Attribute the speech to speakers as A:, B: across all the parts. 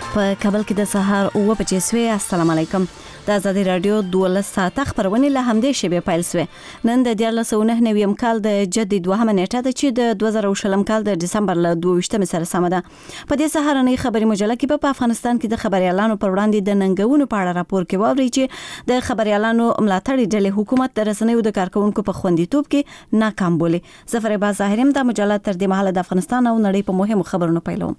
A: په کابل کې د سهار 9:00 السلام علیکم. د آزادی رادیو 12 ساعته خبرونه له همدې شیبې پیل شوه. نن د 1999 کال د جدي 2 نیټه ده چې د 2020 کال د دسمبر له 22 سره سم ده. په دې سهارنۍ خبري مجله کې په افغانستان کې د خبريالانو پر وړاندې د ننګونو په اړه راپور کې ووري چې د خبريالانو ملاتړي ډلې حکومت د رسنیو د کارکونکو په خوندیتوب کې ناکام بولي. ظفر عباس ظاهریم د مجله تر دې مهاله د افغانستان او نړۍ په مهمو خبرونو پیلوم.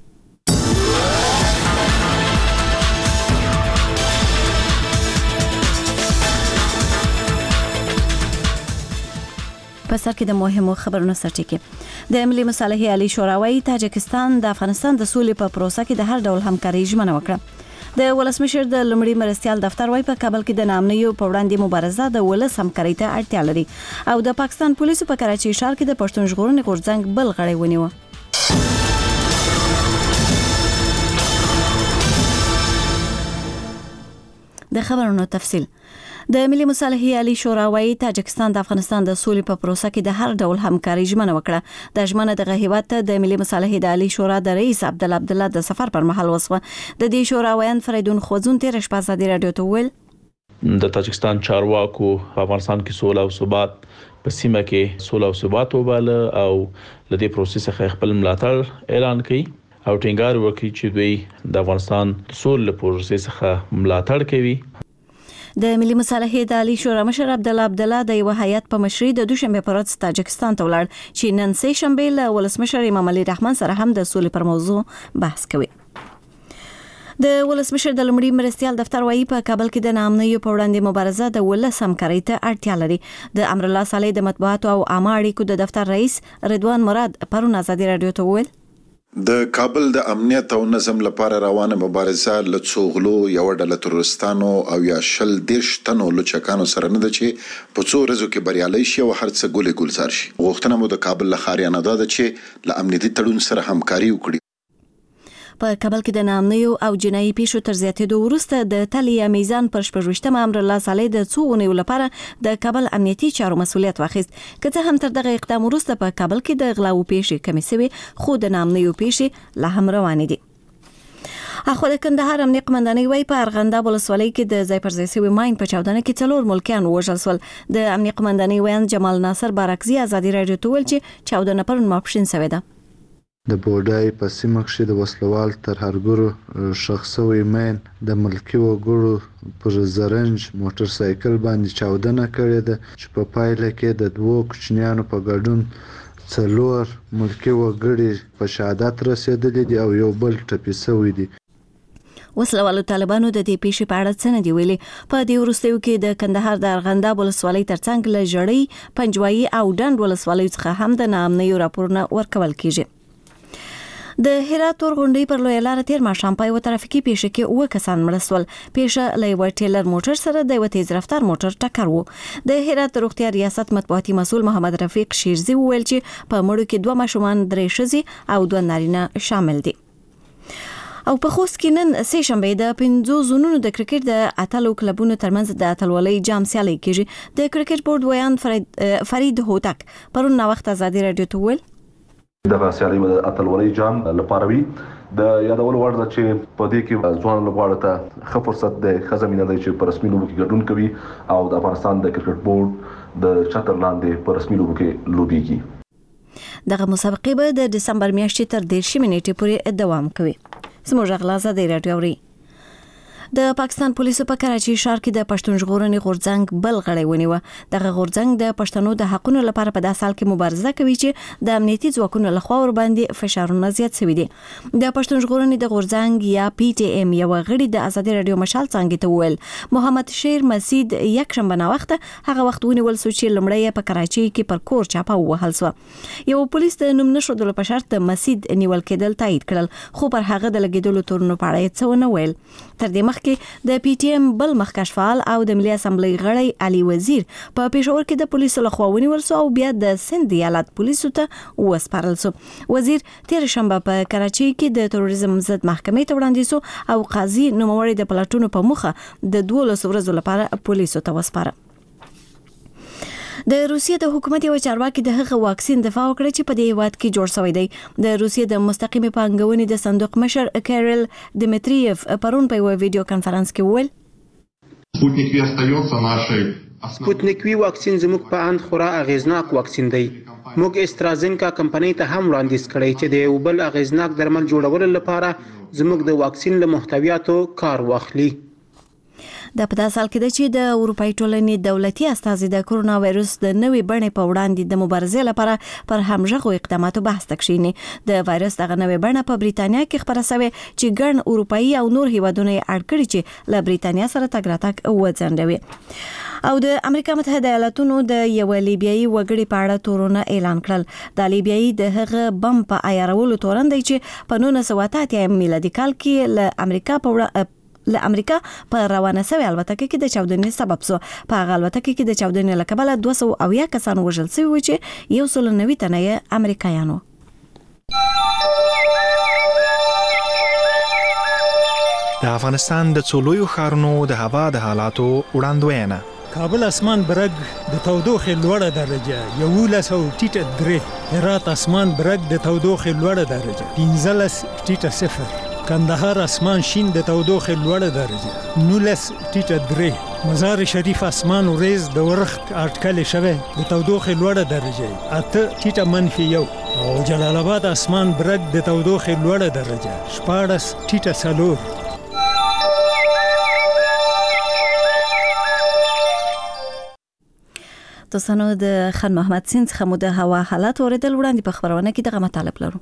A: په سر کې د مهمو خبرونو سرچینه د ملي مصالحې عالی شورا وايي تاجکستان د افغانستان د سولې په پروسه کې د هر ډول همکاري ژمنه وکړه. د ولسمشر د لومړي مرستيال دفتر وايي په کابل کې د نامنیو په وړاندې مبارزه د ولس همکاري ته اړتیا لري او د پاکستان پولیسو په کراچي ښار کې د پښتون ژغورنې غورځنګ بل غړی ونیو. د خبرونو تفصیل. د ملي مصالحې عالی شورا وايي تاجکستان د افغانستان د سولې په پروسه کې د هر ډول همکاري ژمنه وکړه. د ژمنه د هیواد ته د ملي مصالحې د عالی شورا د رئیس عبدالله د سفر پر مهال وسوه. د دې شورا ویان فریدون خوځون تیر شپه آزادی رادیو ته ویل
B: د تاجکستان چارواکو افغانستان کې سوله او ثبات په سیمه کې سوله او ثبات وباله او لدې پروسې څخه خپل ملاتړ اعلان کړي او ټینګار وکړي چې دوی د افغانستان سولې پروسې څخه ملاتړ کوي.
A: د ملي مصالحې د عالی شورا مشر عبدالله د یو هیئت په مشرۍ د دوشنبه پر ورځ تاجکستان ته ولاړ چې نن سه شنبه له ولسمشر امام علي رحمان سره هم د سولې پر موضوع بحث کوي. د ولسمشر د لومړي مرستيال دفتر وايي په کابل کې د نامنیو په وړاندې مبارزه د ولس همکاري ته اړتیا لري. د امرالله صالح د مطبوعاتو او عامه اړیکو د دفتر رئیس رضوان مراد پرون آزادی رادیو ته ویل
C: د کابل د امنیت او نظم لپاره روانه مبارزه له څوغلو یو ډله ترورستانو او یا شل دیش تنو لچکانو سره نه ده چې په څو ورځو کې بریالي شي او هر څه ګولې ګلزار شي. غوښتنه مو د کابل له ښاریانو ده چې له امنیتي تړون سره همکاري وکړي.
A: په کابل کې د نامنیو او جنایي پیښو تر زیاتېدو وروسته د تلیا میزان پر 28 امرالله صالح د څو اونیو لپاره د کابل امنیتي چارو مسؤلیت واخیست. که څه هم تر دغه اقدام وروسته په کابل کې د غلاو پیښې کمې شوې خو د نامنیو پیښې لا هم روانې دي. اخو د کندهار امنیه قمندانۍ وايي په ارغنداب ولسوالۍ کې د ځای پر ځای شوي ماین په چاودنه کې 4 ملکیان وژل شول. د امنیه قمندانۍ ویان جمال ناصر بارکزي آزادی رادیو ته ویل چې چاودنه پرون ماپښین شوې ده.
D: د بوډای په سیمه کې د وسلوال ترهګرو شخصوي مین د ملکی وګړو پر زرنج موټر سایکل باندې چاودنه کړې ده چې په پایله کې د 2 کوچنیانو په ګډون 4 ملکی وګړي په شهادت رسیدلي دي او یو بل ټپي شوی دی.
A: وسلوالو طالبانو د دې پیښې په اړه څه نه دی ویلي. په دې وروستیو کې د کندهار د ارغنداب ولسوالۍ ترڅنګ له جړۍ پنجوایي او ډند ولسوالۍ څخه هم د نامنیو راپورونه ورکول کیږي. د هرات تورغونډۍ پر لوی لار تیر ماښام په یو ترافیکي پیښه کې 9 کسان مړه شول. پیښه له یو ټیلر موټر سره د یو تیز رفتار موټر ټکر وو. د هرات روغتیا ریاست مطبوعاتي مسؤل محمد رفیق شیرزي وویل چې په مړو کې 2 ماشومان 3 ښځې او 2 نارینه شامل دي. او په خوست کې نن سه شنبه د 5 زونونو د کرکټ د اتلو کلبونو ترمنځ د اتلولۍ جام سیالي کیږي. د کرکټ بورډ ویان فرید هوتک پرون نو وخت آزادی رادیو ته ویل
E: د سیالي د اتلولۍ جام لپاره وی د یادولو وړ ده چې په دې کې ځوان لپاره ته ښه فرصت ده خزمینه ده چې په رسمي لوبو کې ګډون کوي او د افغانستان د کرکټ بورډ د چتر لاندې په رسمي لوبو کې لوبيږي.
A: دغه مسابقه به د دسمبر میاشتې تر 10 نیټې پورې دوام کوي. سموږ غلازه دی راډیوري. د پاکستان پولیسو په کراچي ښار کې د پښتون ژغورنې غورځنګ بل غړی ونیو. دغه غورځنګ د پښتنو د حقونو لپاره په داسې حال کې مبارزه کوي چې د امنیتي ځواکونو لخوا ور باندې فشارونه زیات شوي دي. د پښتون ژغورنې د غورځنګ یا پی ټی ایم یو غړي د آزادي رادیو مشال څنګه ته ویل محمد شیر مسید یک شنبه نه وخت هغه وخت ونیول سو چې لمړی په کراچي کې پر کور چاپه وهل سو. یو پولیس د نوم نشودلو په شرط مسید نیول کېدل تایید کړل خو پر هغه د لګیدلو تورونو په اړه څه ونه ویل. تر دې مخکې د پی ټی ایم بل مخکښ فعال او د ملي اسمبلی غړی علي وزیر په پېښور کې د پولیسو لخوا ونیول سو او بیا د سند ایالت پولیسو ته وسپارل سو. وزیر تیر شنبه په کراچي کې د تروریزم ضد محکمې ته وړاندې سو او قاضي نوموړی د پلاټونو په مخه د 12 ورځې لپاره پولیسو ته وسپاره. د روسیې د حکومت یو چارواکي د هغه واکسین دفاع وکړه چې په دې هیواد کې جوړ شوی دی. د روسیې د مستقیمې پانګونې د صندوق مشر کیرل دیمیتریف پرون په یو ویډیو کانفرنس کې وویل
F: سپوتنیک وی واکسین زموږ په اند خورا اغیزناک واکسین دی. موږ استرازینکا کمپنۍ ته هم وړاندیز کړی چې د یو بل اغیزناک درمل جوړولو لپاره زموږ د واکسین له محتویاتو کار واخلي.
A: دا په داسې حال کې ده چې د اروپایي ټولنې دولتي استازي د کورونا وایرس د نوې بڼې په وړاندې د مبارزې لپاره پر همغږو اقداماتو بحث تکشینی. د وایرس دغه نوې بڼه په بریتانیا کې خپره شوې چې ګڼ اروپایي او نور هیوادونه یې اړ کړي چې له بریتانیا سره تګ راتګ وځنډوي. او د امریکا متحده ایالاتونو د یو لیبیایي وګړي په اړه تورونه اعلان کړل. د لیبیایي د هغه بم په عیارولو تورن دی چې په 1988 میلادي کال کې له امریکا په روانه شوی الوتکه کې د چاودنې سبب شو. په هغه الوتکه کې د چاودنې له کبله 200 کسان وژل شوي و چې 190 تنه امریکایانو.
G: د افغانستان د څولویو ښارونو د هوا د حالاتو وړاندوینه.
H: کابل اسمان برګ د تودوخې لوړه درجه 11 ټیټه 3. هرات اسمان برګ د تودوخې لوړه درجه 15 ټیټه 0. کندهار اسمان شین د تودوخې لوړه درجه 19 ټیټه 3. مزار شریف اسمان وریز د ورخت اټکل شوه د تودوخې لوړه درجه 8 ټیټه -1. او جلال آباد اسمان برګ د تودوخې لوړه درجه 14 ټیټه 4.
A: دوستانو د خان محمد سین څخه مو د هوا حالات اوریدل. وړاندې په خبرونه کې دغه مطالب لرو.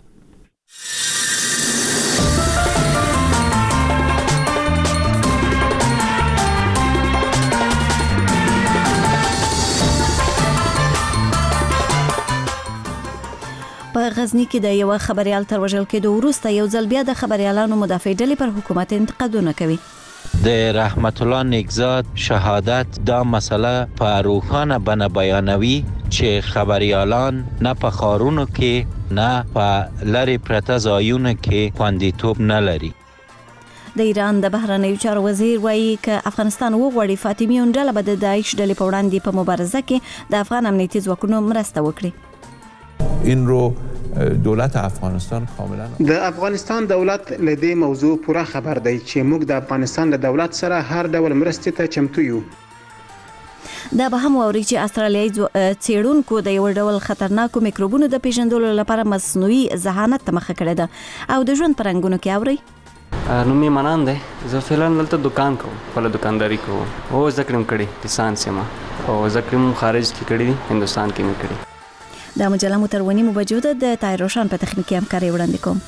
A: په غزنی کې د یو خبريال تر وژل کېدو وروسته یو ځل بیا د خبريالانو مدافع ډلې پر حکومت انتقادونه کوي.
I: د رحمت الله نیکزاد شهادت دا مسئله په روښانه بڼه بیانوي چې خبريالان نه په ښارونو کې نه په لرې پرته ځایونو کې خوندیتوب نه لري.
A: د ایران د بهرنیو چارو وزیر وایي که افغانستان وغواړي فاطمیون ډله به د داعش ډلې په وړاندې په مبارزه کې د افغان امنیتي ځواکونو مرسته وکړي.
J: این رو دولت افغانستان کاملا
F: د افغانستان دولت له دې موضوع پوره خبر دی چې موږ د افغانستان له دولت سره هر ډول مرستې ته چمتو یو.
A: دا به هم ووري چې استرالیایي څېړونکو د یو ډول خطرناکو میکروبونو د پیژندلو لپاره مصنوعي ذهانت ته مخه کړې ده. او د ژوند پرنګونو کې اوري
K: نوم یې منان دی. زه فعلا دلته دکان کوم، خپله دکانداري کوم. او زده کړې مې کړې لیسانس یم او زده کړې مې خارج کې کړې دي، هندوستان کې مې کړې.
A: دا مجله مو تر 9 بجو ده. د طاهر روشن په تخنیکي همکاري وړاندې کوم.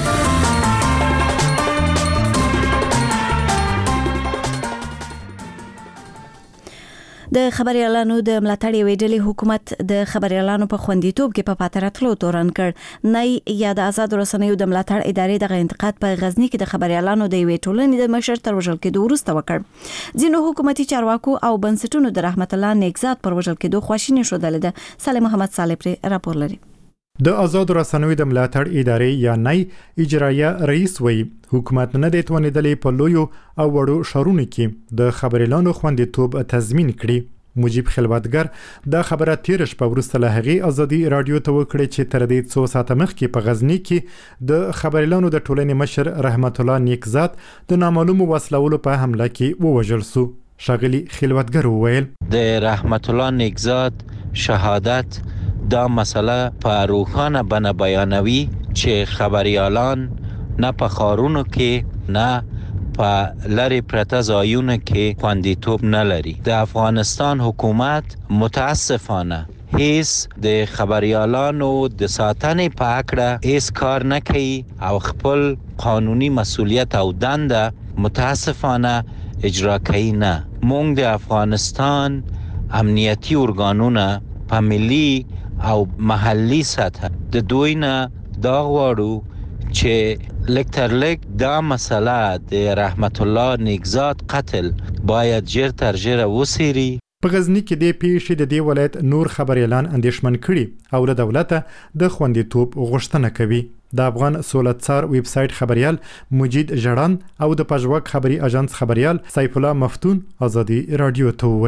A: د خبريالانو د ملاتړ ویډلې حکومت د خبريالانو په خوندیتوب کې په پاتراتلو تورن کړ. نه یا د آزاد رسنیو د ملاتړ ادارې دغه انتقاد په غزنی کې د خبريالانو د وی ټولنې د مشر تر وژل کېدو وروسته وکړ. ځینو حکومتي چارواکو او بنسټونو د رحمت الله نیکزاد پر وژل کېدو خواشیني شودل ده. صالح محمد صالح پر راپور لري.
L: د آزاد رسنیو د ملاتړ ادارې یا نای اجرایه رئیس وی حکومت نه د توانیدلې په لویو او وړو شارونو کې د خبريالانو خوندیتوب تضمین کړي. مجيب خلوتګر دا خبره تیر شپه وروسته له هغې ازادي رادیو ته وکړه چې تر دې څو ساعته مخکې په غزنی کې د خبريالانو د ټولنې مشر رحمت الله نیکزاد د نامعلومو وسلوالو په حمله کې ووژل شو. شاغلی خلوتګر وویل
I: د رحمت الله نیکزاد شهادت دا مسئله په روښانه بڼه بیانوي چې خبريالان نه په ښارونو کې نه په لرې پرته ځایونو کې خوندیتوب نه لري. د افغانستان حکومت متاسفانه هیڅ د خبريالانو د ساتنې په اړه هیڅ کار نه کوي او خپل قانوني مسؤلیت او دنده متاسفانه اجرا کوي نه. موږ د افغانستان امنیتي ارګانونه په ملي او محلي سطح د دوی نه دا غواړو چې لکترلک دا مسئله د رحمت الله نیکزاد قتل باید جر تر جره وسیری.
L: په غزنی کې د پیښې د دې ولایت نور خبريالان اندیشمن کړي او له دولته د خوندیتوب غوښتنه کوي. د افغان سولتسار ویب سټ خبريال مجید جړان او د پژواک خبري اژانس خبريال سیف الله مفتون ازادي رادیو ته ویل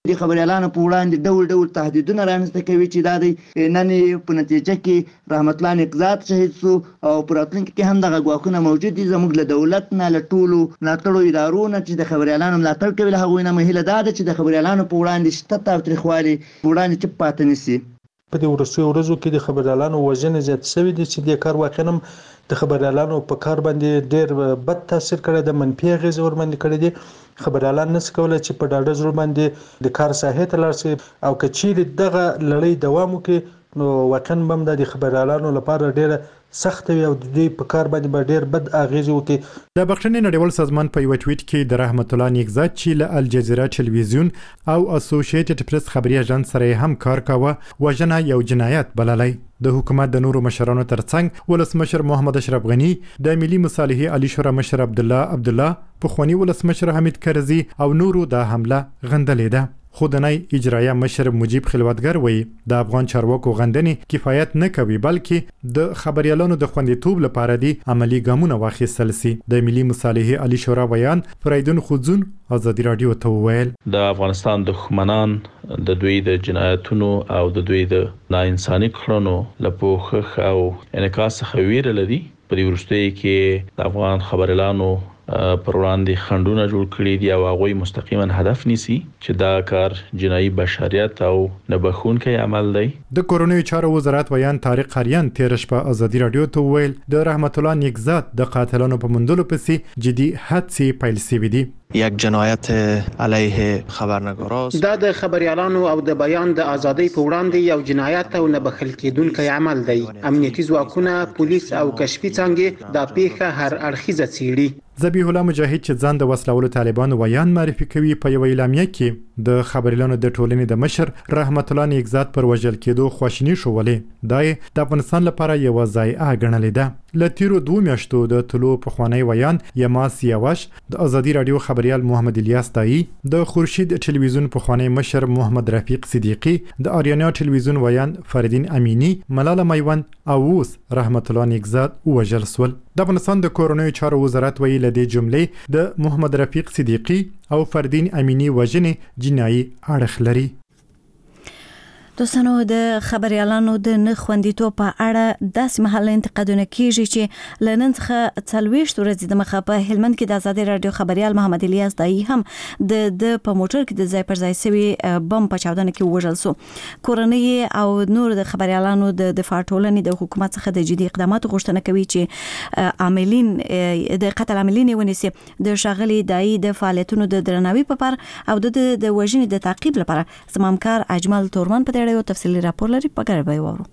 M: د خبريالانو په وړاندې ډول ډول تهدیدونه رامنځته کوي چې دا د نن په نتیجه کې رحمت الله نقزاد شهید شو او په راتلونکي کې هم دغه ګواښونه موجود دي. زموږ له دولت نه له ټولو ملاتړو ادارو نه چې د خبريالانو ملاتړ کوي له هغوی نه مهیله دا ده چې د خبريالانو په وړاندې شته تاوتریخوالي په وړاندې چپ پاتې نشي.
N: په دې وروستیو ورځو کې د خبريالانو وژنې زیات شوي دي چې د کار واقعا هم د خبريالانو په کار باندې ډېر بد تاثیر کړی د منفي اغېزې ورباندې کړی دي. خبريالان نشي کولای چې په ډاډه زړه باندې د کار ساحې ته لاړ شي او که چیرې دغه لړۍ دوام وکړي نو واقعا هم د خبريالانو لپاره ډېره سخت وي او د دوی په کار باندې به ډېر بد اغېزې وکړي.
L: د بخښنې نړیوال سازمان په یو ټویټ کې د رحمت الله نیکزاد چې له الجزیره ټلویزیون او اسوسییټډ پریس خبري اژانس سره هم کار کاوه وژنه یو جنایت بللی. د حکومت د نورو مشرانو ترڅنګ ولسمشر محمد اشرف غنی، د ملي مصالحې علی شورا مشر عبدالله پخوانی ولسمشر حمید کرزي او نورو د حمله غندلې ده. خودنۍ اجرایه مشر مجیب خلوتګر وایي د افغان چارواکو غندنې کفایت نه کوي بلکې د خبريالانو د خوندیتوب لپاره دي عملی ګامونه واخیستل سي. د ملي مصالحې علی شورا ویان فریدون خودزون ازادي رادیو ته وویل
B: د افغانستان دښمنان د دوی د جنایتونو او د دوی د ناانساني کړنو له پوښښ او انعکاس څخه ویره لري. په دې وروستیو کې د افغان خبريالانو پر وړاندې خنډونه جوړ کړي دي او هغه مستقیما هدف نیسي چې دا کار جنایي بشریت او نه بخښونکی عمل دی.
L: د کورونیو چارو وزارت ویان طارق قریان تیر شپه ازادي رادیو ته ویل د رحمت الله نیکزاد د قاتلانو په موندلو پسې جدي هڅې پیل شوې دي.
O: یک جنایت علیه خبرنگاراست.
F: دا د خبريالانو او د بیان د ازادۍ په وړاندې یو جنایت او نه بخښل کېدونکی عمل دی. امنیتي ځواکونه، پولیس او کشفي څانګې دا پیښه هر اړخیزه څیړي.
L: ذبیح الله مجاهد چې ځان د وسلوالو طالبانو ویان معرفي کوي په یو اعلامیه کې د خبريالانو د ټولنې د مشر رحمت الله نیکزاد پر وژل کېدو خواشیني شولې. دا د افغانستان لپاره یو ضایعه ګڼلې ده. له تیرو 2 میاشتو د طلوع پخوانی ویان یماس یواش د ازادي رادیو خبريال محمد الیاس دایی، د خورشید ټلویزیون پخوانی مشر محمد رفیق صدیقی، د آریانا ټلویزیون ویان فریدین امینی، ملاله میوند او اوس رحمت الله نیکزاد وژل سول. د افغانستان د کورونیو چارو وزارت ویل د جملې د محمد رفیق صدیقی او فریدین امینی وژنې جنایي اړخ لري.
A: دوستانو د خبريالانو د نه خوندیتوب په اړه داسې محل انتقادونه کیږي چې لنن څخه 40 ورځې د مخه په هلمند کې د ازادي رادیو خبريال محمد الیاس دایی هم د په موټر کې د ځای پر ځای سوي بم په چاودنه کې وژل سو. کورنۍ او نور د خبريالانو د دفاع ټولنې د حکومت څخه د جدي اقداماتو غوښتنه کوي چې عاملین د قتل عاملین ونیسي. د شاغلي دایی د فعالیتونو د درناوي په پر او د وژنې د تعقیب لپاره زمامکار اجمل تورمن په یو تفصیلی راپور لري په ګډه به وورو.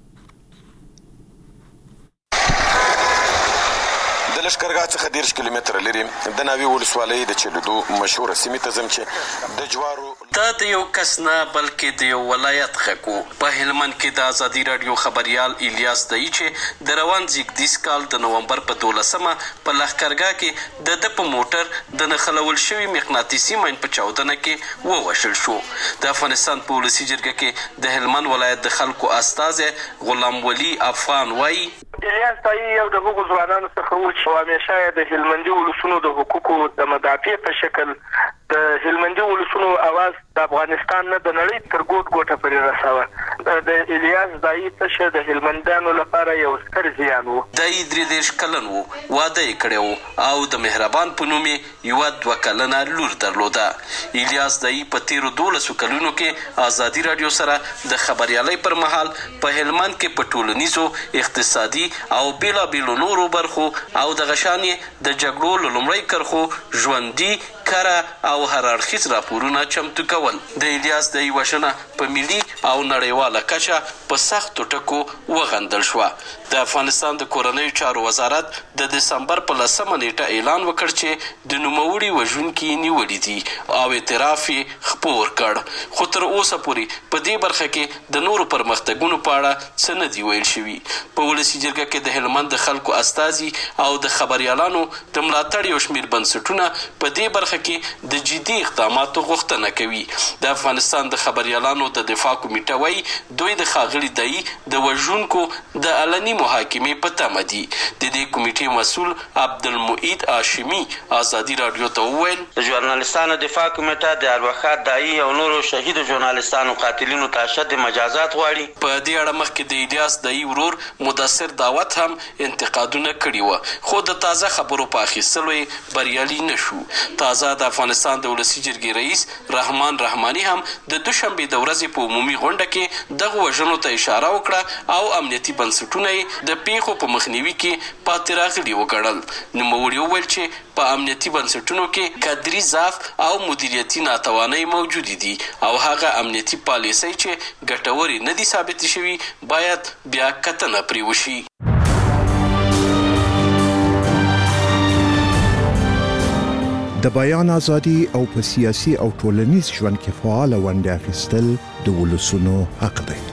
P: د لشکرګاه څخه 10 کیلومتره لري د ناوی ولسوالۍ د چلودو مشهور سیمه ته زم چې د جوارو
Q: دا د یو کس نه بلکې د یو ولایت خکو په هلمند کې د ازادي رادیو خبريال الیاس دایی چې د روان زیږدیز کال د نومبر په 12مه په لشکرګاه کې د په موټر د نخلول شوی مغناطیسي ماین په چاودنه کې ووژل شو. د افغانستان په ولسی جرګه کې د هلمند ولایت د خلکو استاد غلام ولی افغان وای
R: الیاس دایی یو د حقوق ځوانانو څخه و چې همیشه د هلمندي ولسونو د حقوقو د مدافع په شکل د هلمندي ولسونو आवाज د افغانستان نه د نړۍ تر ګوټه پورې رساوه. د الیاس دایی څخه د هلمندانو لپاره یو ستر زیان و.
Q: دایی 33 کلن و، واده یې کړی او د مهربان په نوم یو 2 کلنه لور درلوده. الیاس دایی په تیرو 12 کلونو کې ازادي رادیو سره د خبريالۍ پر مهال په هلمند کې په ټولنیزو، اقتصادي او بیلا بیلو نورو برخو او د غشانې د جګړو لومړی کرخو ژوندۍ کړه او هر اړخیز راپورونه چمتو کول. د الیاس دایی وژنه په ملي او نړیواله کچه په سختو ټکو وغندل شو. د افغانستان د کورنیو چارو وزارت د دسمبر په 10مه نیټه اعلان وکړ چې د نوموړي وژونکي نیولې دي او اعتراف یې خپور کړ. خو تر اوسه پورې په دې برخه کې د نورو پرمختګونو په اړه څه نه دی ویل شوي. په ولسی جرګه کې د هلمند د خلکو استازي او د خبريالانو د ملاتړ یو شمېر بنسټونه په دې برخه کې د جدي اقداماتو غوښتنه کوي. د افغانستان د خبريالانو د دفاع کمیټه وایي دوی د ښاغلي دایی د وژونکو د علني محاکمې په تمه دي. د دې کمیټې مسؤل عبدالمعید هاشمي ازادي راډیو ته وویل
S: د ژورنالستانو دفاع کمیټه د الوخات دایي او نورو شهیدو ژورنالستانو قاتلینو ته اشد مجازات غواړي.
Q: په دې اړه مخکې د الیاس دایي ورور مدثر دعوت هم انتقادونه کړي وو، خو د تازه خبرو په اخیستلو یې بریالي نشو. تازه د افغانستان د ولسي جرګې رئیس رحمان رحماني هم د دوشنبې د ورځې په عمومي غونډه کې دغه وژنو ته اشاره وکړه او امنیتي بنسټونه یې د پیښو په مخنیوي کې پاتې راغلي وګڼل. نوموړي وویل چې په امنیتي بنسټونو کې کادري ضعف او مدیریتي ناتوانۍ موجودې دي او هغه امنیتي پالیسۍ چې ګټورې نه دي ثابتې شوي باید بیا کتنه پرې وشي.
T: د بیان ازادي او په سیاسي او ټولنیز ژوند کې فعال ونډه اخیستل د ولسونو حق دی.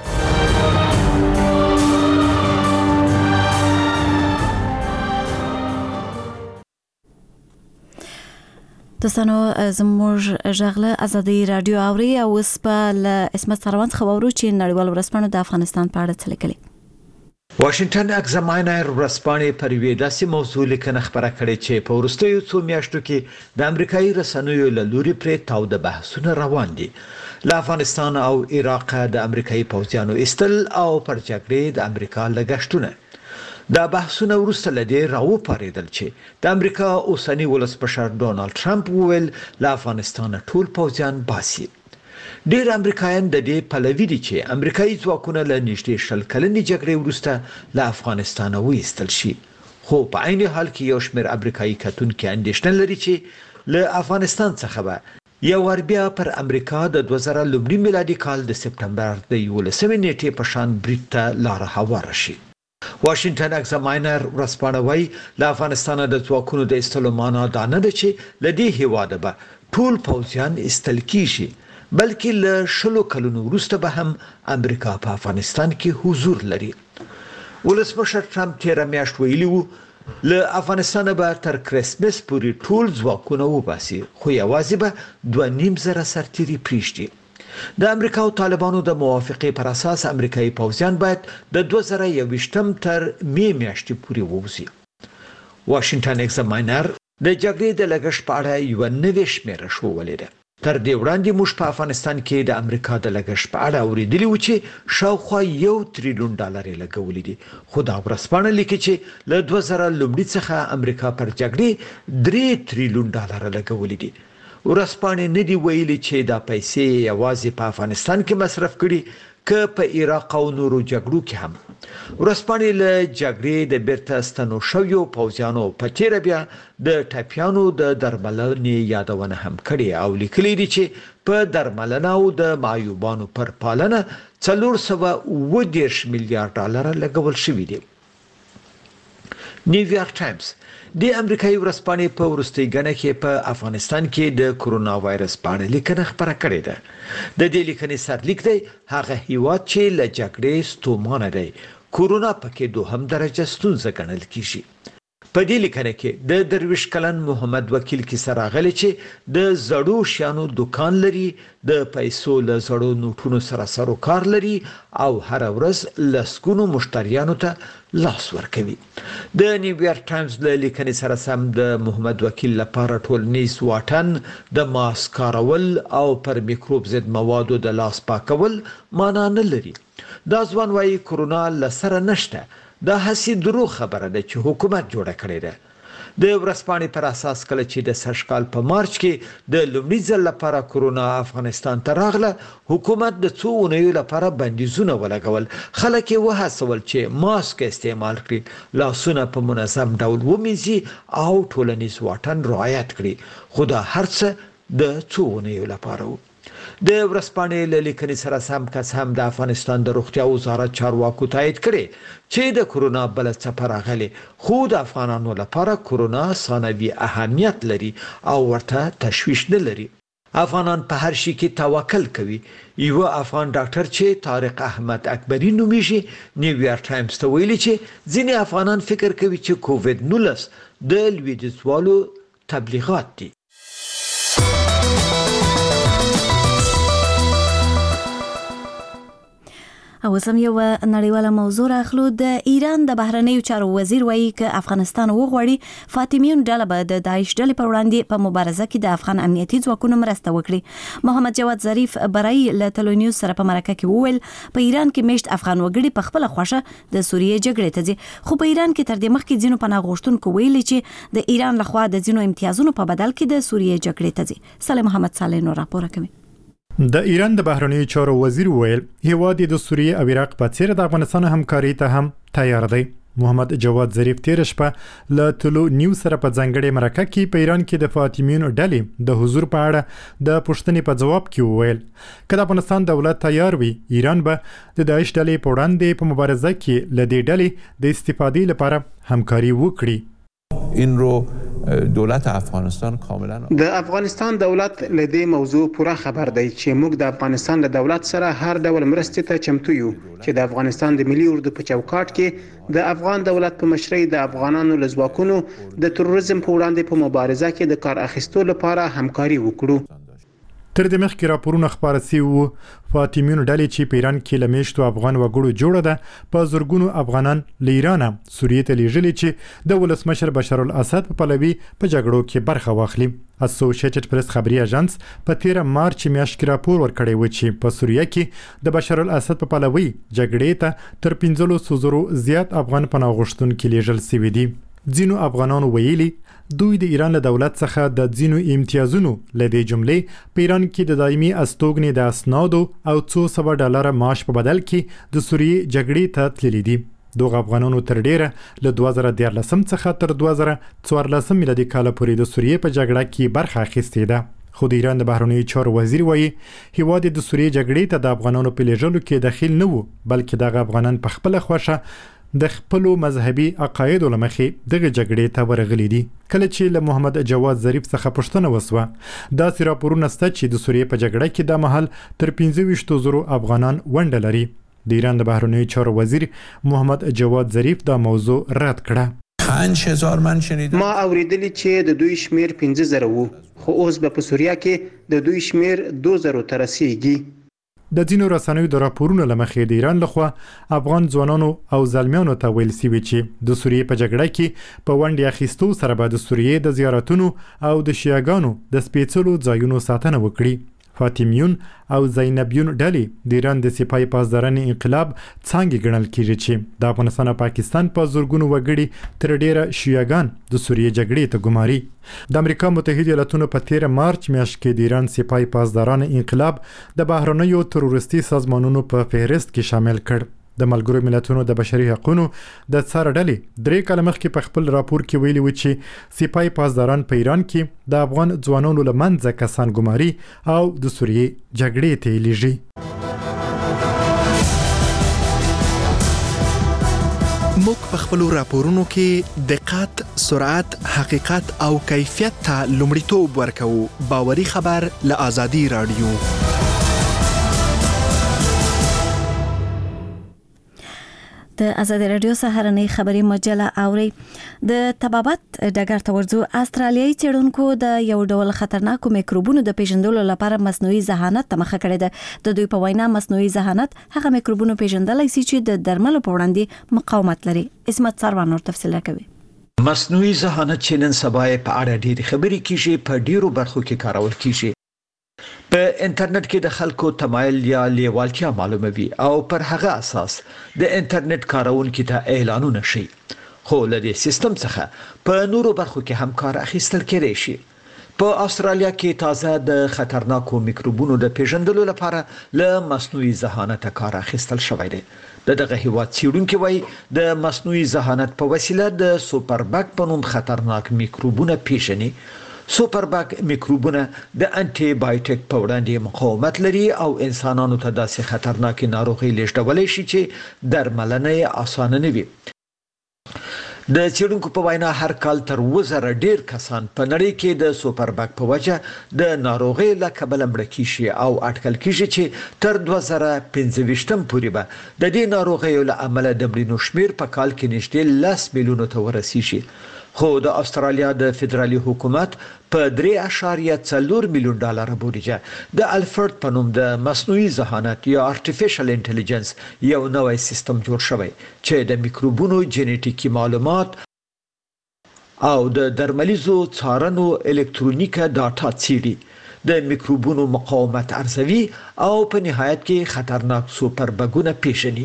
A: دوستانو زموږ ژغله ازادي رادیو اوري او اوس په اسمت سروان خبرو چې نړیوال ورځپاڼو د افغانستان په اړه څه لیکلي.
U: واشنگټن اگزاماینر ورځپاڼې پر یوې داسې موضوع لیکنه خبره کړې چې په وروستیو څو میاشتو کې د امریکایي رسنیو له لوري پرې تاوده بحثونه روان دي. له افغانستان او عراق د امریکایي پوځیانو ایستل او پر جګړې د امریکا لګښتونه. دا بحثونه وروسته لدې راوپارېدل چې د امریکا اوسنی ولسمشر ډونالد ټرمپ وویل له افغانستان ټول پوځیان باسي. ډېر امریکایان د دې پلوي دي چې امریکایي ځواکونه له نږدې 10 کلنې جګړې وروسته له افغانستان وایستل شي. خو په عین حال کې یو شمېر امریکایي کتونکي اندېښنه لري چې له افغانستان څخه به یو ور بیا پر امریکا د 2000 میلادي کال د سپتمبر د 11 نیټې په شان برید ته لار هواره شي. واشنگټن اگزاماینر ورځپاڼه وايي له افغانستان د ځواکونو د ایستلو معنا دا نه ده چې له دې هیواده به ټول پوځیان ایستل کیږي، بلکې له 10 کلونو وروسته به هم امریکا په افغانستان کې حضور لري. ولسمشر ټرمپ تیر میاشت ویلي وو له افغانستان به تر کرسمس پورې ټول ځواکونه وباسي، خو یوازې به 2.5 سرتیري پریږدي. د امریکا او طالبانو د موافقې پر اساس امریکایي پوځیان باید د 2021 تر می میاشتې پورې ووځي. واشنگټن اگزاماینر د جګړې د لګښت په اړه یو نوې شمیره شوولې ده. تر دې وړاندې موږ په افغانستان کې د امریکا د لګښت په اړه اوریدلی و چې شاوخوا $1 تریلیون لګولې دي، خو دا ورځپاڼه لیکي چې له 2000 څخه امریکا پر جګړې $3 تریلیون لګولې دي. ورځپاڼې نه دی ویلي چې دا پیسې یوازې په افغانستان کې مصرف کړي که په عراق او نورو جګړو کې هم. ورځپاڼې له جګړې د بیرته ستنو شویو پوځیانو په تیر بیا د ټپیانو د درملنې یادونه هم کړې او لیکلي دي چې په درملنه او د معیوبانو پر پالنه $410 میلیارډ لګول شوي دي. نیویارک ټایمز د امریکایي ورځپاڼې په وروستۍ ګڼه کې په افغانستان کې د کرونا وایرس په اړه لیکنه خبره کړې ده. د دې لیکنې سرلیک دی هغه هیواد چې له جګړې ستومانه دی کرونا پکې 2 درجه ستونزه ګڼل کیږي. په دې لیکنه کې د 23 کلن محمد وکیل کیسه راغلی چې د زړو شیانو دکان لري، د پیسو له زړو نوټونو سره سروکار لري او هر ورځ لسګونو مشتریانو ته لاس ورکوي. د نیویارک ټایمز له لیکنې سره سم د محمد وکیل لپاره ټولنیز واټن، د ماسک کارول او پر میکروب ضد موادو د لاس پاکول معنا نه لري. دا ځوان وايي کرونا لسره نشته، دا هسي درو خبره ده چې حکومت جوړه کړې ده. د ورځپاڼې پر اساس کله چې د سږکال په مارچ کې د لومړي ځل لپاره کرونا افغانستان ته راغله، حکومت د څو اونیو لپاره بندیزونه ولګول. خلک یې وهڅول چې ماسک استعمال کړي، لاسونه په منظم ډول ومینځي او ټولنیز واټن رعایت کړي، خو دا هر څه د څو اونیو لپاره و. د ورځپاڼې له لیکنې سره سم کس هم د افغانستان د روغتیا وزارت چارواکو تایید کړي چې د کرونا بل څپه راغلې، خو د افغانانو لپاره کرونا ثانوي اهمیت لري او ورته تشویش نه لري. افغانان په هر شي کې توکل کوي. یو افغان ډاکټر چې طارق احمد اکبری نومیږي نیویارک ټایمز ته ویلي چې ځینې افغانان فکر کوي چې کووید 19 د لویدیځوالو تبلیغات دي.
A: او سم یو نړیواله موضوع راخلو. د ایران د بهرنیو چارو وزیر وایي چې افغانستان وغواړي فاطمیون ډله به د داعش ډلې پر وړاندې په مبارزه کې د افغان امنیتي ځواکونو مرسته وکړي. محمد جواد ظریف برای له تلونیوز سره په مرکه کې وویل په ایران کې میشت افغان وګړي په خپل خوښه د سوریې جګړې ته ځي، خو په ایران کې تر دې مخکې ځینو پناه غوښتونکو ویلي چې د ایران لخوا د ځینو امتیازونو په بدل کې د سوریې جګړې ته ځي. صالح محمد صالح نور راپور کوي.
L: د ایران د بهرنیو چارو وزیر ویل هیواد د سوریې او عراق په څیر د افغانستان همکاري ته هم تیار دی. محمد جواد ظریف تیر شپه له تلو نیو سره په ځانګړې مرکه کې په ایران کې د فاطمیون ډلې د حضور په اړه د پوښتنې په جواب کې وویل که د افغانستان دولت تیار وي ایران به د داعش ډلې په وړاندې په مبارزه کې له دې ډلې د استفادې لپاره همکاري وکړي.
J: این رو دولت افغانستان کاملا
F: د افغانستان دولت له دې موضوع پوره خبر دی چې موږ د افغانستان له دولت سره هر ډول مرستې ته چمتو یو چې د افغانستان د ملي اردو په چوکاټ کې د افغان دولت په مشرۍ د افغانانو له ځواکونو د تروریزم په وړاندې په مبارزه کې د کار اخیستو لپاره همکاري وکړو.
L: تر دې مخکې راپورونه خپاره شوي وو فاطمیون ډلې چې په ایران کې له میشتو افغان وګړو جوړه ده په زرګونو افغانان له ایرانه سوریې ته لیږلي چې د ولسمشر بشار الاسد په پلوي په جګړو کې برخه واخلي. اسوسییټډ پریس خبري اژانس په 13 مارچ میاشت کې راپور ورکړی و چې په سوریه کې د بشار الاسد په پلوي جګړې ته تر 1500 زیات افغان پناه غوښتونکي لیږل شوي دي. ځینو افغانانو ویلي دوی د ایران له دولت څخه د ځینو امتیازونو له دې جملې په ایران کې د دایمي استوګنې د اسنادو او $200 معاش په بدل کې د سوریې جګړې ته تللي دي. دغه افغانانو تر ډیره له 2014 څخه تر 2014 میلادي کال پورې د سوریې په جګړه کې برخه اخیستې ده. خو د ایران د بهرنیو چارو وزیر وایي هیواد د سوریې جګړې ته د افغانانو په لیږلو کې دخیل نه وو بلکې دغه افغانان په خپل خوښه د خپلو مذهبي عقایدو له مخې دغه جګړې ته ورغلي دي. کله چې له محمد جواد ظریف څخه پوښتنه وسوه داسې راپورونه شته چې د سوریې په جګړه کې د مهال تر 25,000 افغانان ونډه لري. د ایران د بهرنیو چارو وزیر محمد جواد ظریف دا موضوع رد کړه.
J: 5000 من شنیدم
F: ما اوریدلی چې د دوی شمیر 15000 وو خو اوس به په سوریه کې د دوی شمیر 2000 ته رسیدي.
L: د ځینو رسنیو د راپورونو له مخې د ایران لخوا افغان ځوانانو او زلمیانو ته ویل شوي چې د سوریې په جګړه کې په ونډې اخیستو سره به د سوریې د زیارتونو او د شیعاګانو د سپېڅلو ځایونو ساتنه وکړي. فاطمیون او زینبیون ډلې د ایران د سپاه پاسدارانې انقلاب څانګې ګڼل کیږي چې د افغانستان او پاکستان په زورګونو وګړي تر ډیره شیعاګان د سوریې جګړې ته ګماري. د امریکا متحده ایالاتونو په 13 مارچ میاشت کې د ایران سپاه پاسدارانې انقلاب د بهرنیو تروریستي سازمانونو په فهرست کې شامل کړ. د ملګرو ملتونو د بشري حقوقو د څار ډلې 3 کال مخکې په خپل راپور کې ویلي و چې سپاه پاسداران په ایران کې د افغان ځوانانو لمنځه کسان ګماري او د سوریې جګړې ته لیږي.
C: موږ په خپل راپورونو کې دقت، سرعت، حقیقت او کیفیت ته لومړیتوب ورکوو. باوري خبر له آزادي رادیو.
A: د آزادي رادیو سهارنۍ خبري مجله اوري. د طبابت ډګر ته ورځو استرالیایي څېړونکو د یو ډول خطرناکو میکروبونو د پیژندلو لپاره مصنوعي ذهانت ته مخه کړې ده. د دوی په وینا مصنوعي ذهانت هغه میکروبونو پیژندلای شي چې د درملو په وړاندې مقاومت لري. اسمت سروان نور تفصیل کوي.
U: مصنوعي ذهانت چې نن سبا په اړه ډېری خبرې کیږي په ډیرو برخو کې کارول کیږي. په انټرنیټ کې د خلکو تمایل یا لیوالتیا معلوموي او پر هغه اساس د انټرنیټ کارونکو ته اعلانونه شي. خو له دې سیستم څخه په نورو برخو کې هم کار اخیستل کېدای شي. په استرالیا کې تازه د خطرناکو میکروبونو د پیژندلو لپاره له مصنوعي ذهانت کار اخیستل شوی دی. دغه هیواد څېړونکي وایي د مصنوعي ذهانت په وسیله د سوپربک په نوم خطرناک میکروبونه پیژني. سوپربک میکروبونه د انټي بایوټیک په وړاندې مقاومت لري او انسانانو ته داسې خطرناک ناروغي لیږدولی شي چې درملنه یې اسانه نه وي. د څېړونکو په وینا هر کال تر 2000 ډیر کسان په نړۍ کې د سوپربک په وجه د ناروغي له کبله مړه کیږي او اټکل کیږي چې تر 2025 پورې به د دې ناروغیو له امله د مړینو شمیر په کال کې نږدې 10 میلیونو ته ورسیږي. خو د استرالیا د فدرالي حکومت په 3.4 میلیون ډالر بودیجه د الفرد په نوم د مصنوعي ذهانت یا ارتفیشل انټيليجنس یو نوې سیستم جوړ شوی چې د میکروبونو جنټیکي معلومات او د درملیزو څارنو الکترونیکه ډاټا څېړي، د میکروبونو مقاومت ارزوي او په نهایت کې خطرناک سوپر بګونه پیژني.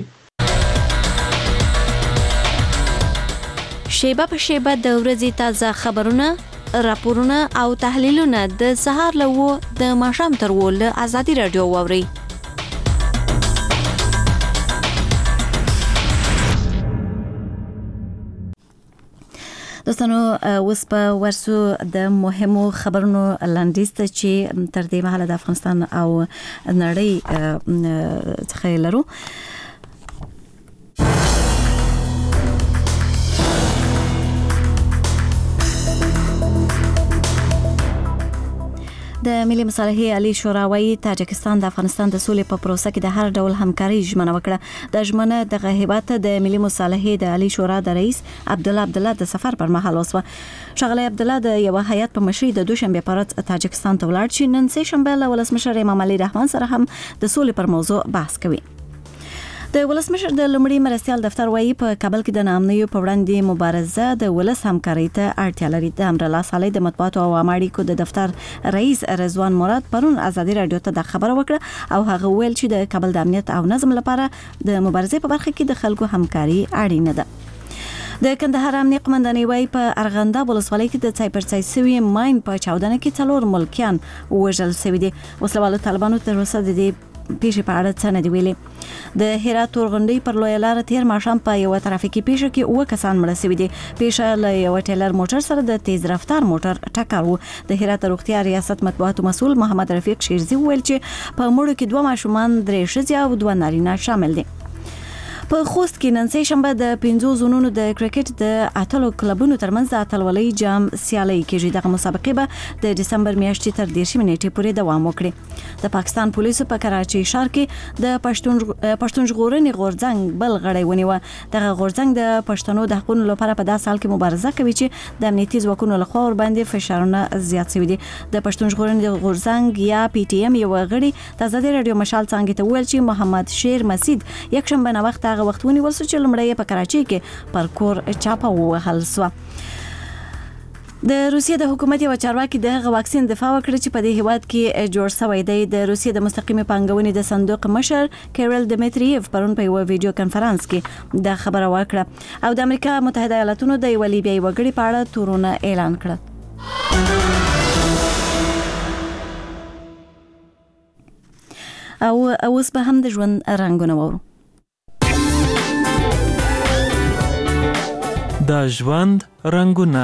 A: شیبه په شیبه د ورځې تازه خبرونه، راپورونه او تحلیلونه د سهار له 9 د ماښام تر 10 له آزادي رادیو واورئ. دوستانو اوس په ورسو د مهمو خبرونو لاندیز ته چې تر دې مهاله د افغانستان او نړۍ څخه لرو. د ملي مصالحې عالی شورا وايي تاجکستان د افغانستان د سولې په پروسه کې د هر ډول همکاري ژمنه وکړه. د ژمنه د هیبت د ملي مصالحې د عالی شورا د رئیس عبدالله د سفر پر مهال وسوه. ښاغلی عبدالله د یو هیئت په مشرۍ د دوشنبه په ورځ تاجکستان ته ولاړ چې نن سه شنبه له ولسمشر امام علي رحمان سره هم د سولې پر موضوع بحث کوي. د ولسمشر د لومړي مرستیال دفتر وايي په کابل کې د ناامنیو په وړاندې مبارزه د ولس همکارۍ ته اړتیا لري. د امرالله صالح د مطبوعاتو او عامه اړیکو د دفتر رئیس رضوان مراد پرون آزادي رادیو ته د خبره وکړه او هغه ویل چې د کابل د امنیت او نظم لپاره د مبارزې په برخه کې د خلکو همکاري اړینه ده. د کندهار امنیه قومندانۍ وايي په ارغنداب ولسوالۍ کې د ځای پر ځای سوي ماین په چاودنه کې 4 ملکیان وژل شوي دي. وسلوالو طالبانو تر اوسه د دې پیښې په اړه څه نه دی ویلي. د هرات تورغونډۍ پر لویه لاره تیر ماښام په یو ترافیکي پیښه کې 9 کسان مړه شوي دي. پیښه له یو ټیلر موټر سره د تیز رفتار موټر ټکر و. د هرات روغتیا ریاست مطبوعاتو مسؤل محمد رفیق شیرزي ویل چې په مړو کې 2 ماشومان، 3 ښځې او 2 نارینه شامل دي. په خوست کې نن سه شنبه د 5 زونونو د کرکټ د اتلو کلبونو ترمنځ د اتلولۍ جام سیالي کېږي. دغه مسابقه به د دسمبر میاشتې تر 10 نیټې پورې دوام وکړي. د پاکستان پولیسو په کراچۍ ښار کې د پښتون ژغورنې غورځنګ بل غړی ونیوه. دغه غورځنګ د پښتنو د حقوقو لپاره په داسې حال کې مبارزه کوي چې د امنیتي ځواکونو لخوا ور باندې فشارونه زیات شوي دي. د پښتون ژغورنې غورځنګ یا پی ټی ایم یو غړي د آزادي رادیو مشال څنګه ته ویل چې محمد شیر مسید یک شنبه نه وخت هغه وخت ونیول شو چې لمړی په کراچۍ کې پر کور چاپه ووهل شو. د روسیې د حکومت یو چارواکي دغه واکسین دفاع وکړه چې په دې هیواد کې جوړ شوی دی. د روسیې د مستقیمه پانګونې د صندوق مشر کیرل دمیتریف پرون په یو ویډیو کانفرنس کې د خبره وکړه او د امریکا متحده ایالاتونو د یو لیبیایي وګړي په اړه تورونه اعلان کړل. او اوس به هم د ژوند رنګونه وورو.
D: د ژوند رنګونه.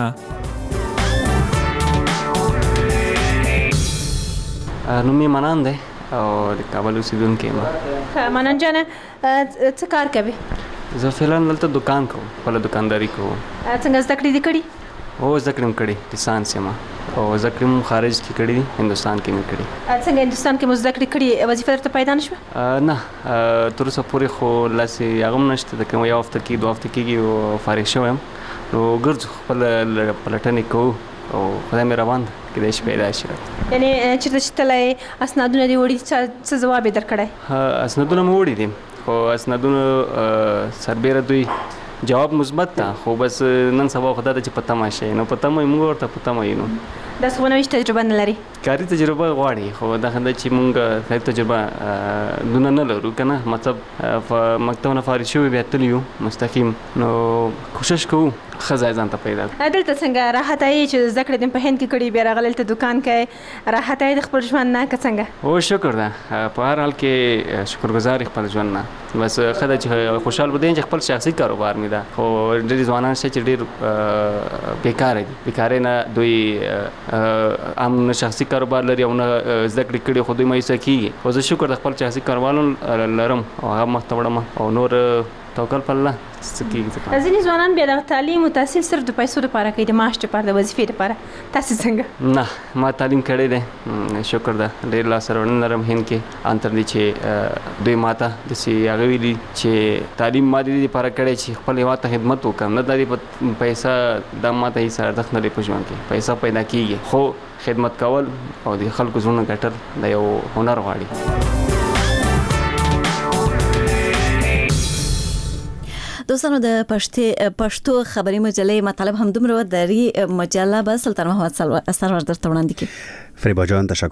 K: نوم یې منان دی او د کابل اوسیدونکی یم.
V: منان جانه څه کار کوي؟
K: زه فعلا دلته دکان کوم، خپله دکانداري کوم.
V: څنګه زده کړې دي کړي؟
K: هو زده کړې مې کړي، لیسانس یم او زده کړې مې خارج کې کړي دي، هندوستان کې مې کړي.
V: څنګه هندوستان کې مو زده کړې کړي، وظیفه درته پیدا نه شوه؟
K: نه، تر اوسه پورې خو لاسې هغه هم نشته. د کوم یو هفته کې 2 هفته کېږي او فارغ شوی یم، نو ګرځو خپله پلټنې کوو او خدای مې روان ده کېدای شي پیدا شي.
V: یعنې چېرته چې تللی اسنادونه دې وړي څه ځواب یې درکړی؟
K: اسنادونه مې وړي دي خو اسنادونو سربیره دوی جواب مثبت ده، خو بس نن سبا خو دا ده چې په تمه شي، نو په تمه یې موږ ورته په تمه یو. نو
V: داسې خو نویشت تجربه نه لري؟
K: کاري تجربه غواړي، خو دا خنده چې موږ کاري تجربه دونه نه لرو که نه، مطلب مکتب نه فارغ شوي بیا تللي یو مستقیم، نو کوشش کوو ښه ځای ځان ته پیدا کړو.
V: دلته څنګه راحته یې چې زده کړې دې په هند کې کړي، بیا راغلی دلته دکان کوې، راحته یې د خپل ژوند نه که څنګه؟
K: هو شکر ده، په هر حال کې شکرګزار خپل ژوند نه، بس ښه ده چې خوشحال به دی چې خپل شخصي کاروبار مې ده. خو ډېرې ځوانان شته چې ډېر بیکاره دي، بیکارۍ نه دوی هم شخصي کاروبار لري او نه زده کړې کړي، خو دوی مایوسه کېږي. خو زه شکر د خپل شخصي کاروبار لرم او هغه مخ ته وړم او نور توکل په الله سکیږي.
V: ځینې ځوانان بیا د تعلیم او تحصیل صرف د پیسو لپاره کوي، د معاش لپاره، د وظیفې لپاره. تاسو څنګه؟
K: نه، ما تعلیم کړی دی، شکر ده. ډېر لاس سره لرم هند کې انتر دي چې دوی ماته داسې هغه ویلي چې تعلیم ما د دې لپاره کړی چې خپل هېواد ته خدمت وکړم، نه د دې پیسه دا ماته هېڅ ارزښت نه لري په ژوند کې. پیسه پیدا کېږي خو خدمت کول او د خلکو زړونه ګټل د یو هنر غواړي.
A: دوستانو د پښتو خبري مجلې مطلب هم دومره دري مجله به سلطان محمد سرور درته وړاندې کړي.
E: فریبا جان تشکر.